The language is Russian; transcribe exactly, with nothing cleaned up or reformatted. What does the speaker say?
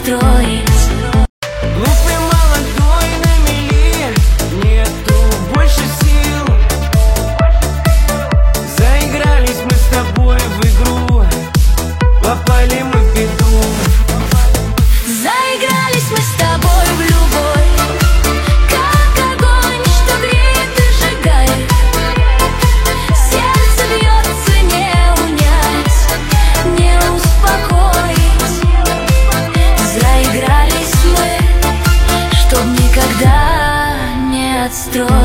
отстроить. Глупый молодой на мели, нету больше сил. Заигрались мы с тобой в игру, попали мы в беду. Заигрались мы с тобой в любовь, как огонь, что греет и сжигает. Сердце бьется, не унять, не успокоить. Заигрались мы, чтоб никогда не отстроить.